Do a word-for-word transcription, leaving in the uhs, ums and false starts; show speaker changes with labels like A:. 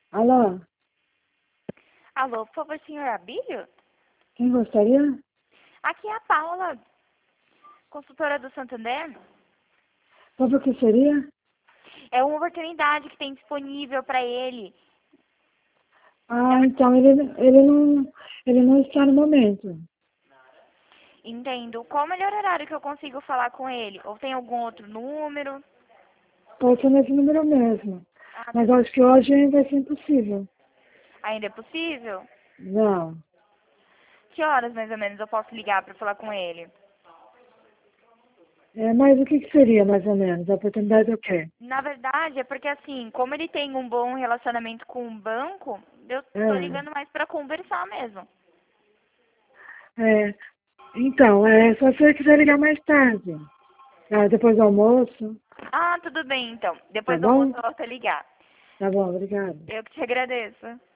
A: Alô,
B: Alô, por favor, senhor Abílio?
A: quem gostaria?
B: Aqui é a Paula, consultora do Santander.
A: Sobre o que seria?
B: É uma oportunidade que tem disponível para ele.
A: Ah, então ele, ele, não, ele não está no momento.
B: Entendo. Qual o melhor horário que eu consigo falar com ele? Ou tem algum outro número?
A: Pode ser nesse número mesmo.
B: Ah,
A: Mas
B: tudo.
A: acho que hoje vai ser impossível.
B: Ainda é possível?
A: Não.
B: Que horas mais ou menos eu posso ligar para falar com ele?
A: É, mas o que, que seria, mais ou menos? A oportunidade é o quê?
B: Na verdade, é porque assim, como ele tem um bom relacionamento com o banco, eu tô
A: É,
B: ligando mais para conversar mesmo.
A: é, então, é só se você quiser ligar mais tarde. Ah, depois do almoço.
B: Ah, tudo bem então.
A: Tá
B: Depois do almoço
A: bom?
B: eu volto a ligar.
A: Tá bom, obrigada.
B: Eu que te agradeço.